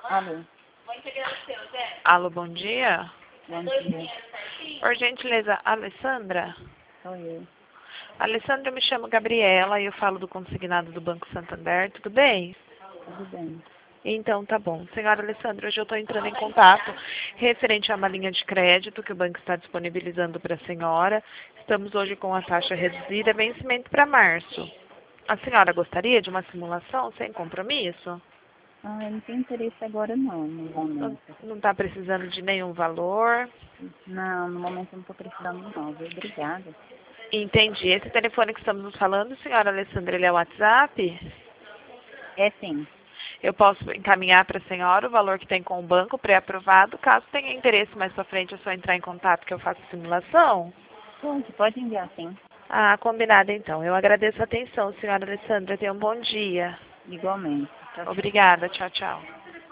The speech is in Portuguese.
Alô, Alô, bom dia. bom dia. Por gentileza, Alessandra? Sou eu. Alessandra, eu me chamo Gabriela e eu falo do consignado do Banco Santander, tudo bem? Tudo bem. Então, tá bom. Senhora Alessandra, hoje eu estou entrando em contato referente a uma linha de crédito que o banco está disponibilizando para a senhora. Estamos hoje com a taxa reduzida, vencimento para março. A senhora gostaria de uma simulação sem compromisso? Ah, eu não tenho interesse agora não, no momento. Não está precisando de nenhum valor? Não, no momento eu não estou precisando não, viu? Obrigada. Entendi. Esse telefone que estamos falando, senhora Alessandra, ele é o WhatsApp? É sim. Eu posso encaminhar para a senhora o valor que tem com o banco pré-aprovado. Caso tenha interesse mais para frente, é só entrar em contato que eu faço a simulação. Pode enviar sim. Ah, combinado então. Eu agradeço a atenção, senhora Alessandra. Tenha um bom dia. Igualmente. Tchau, tchau. Obrigada. Tchau, tchau.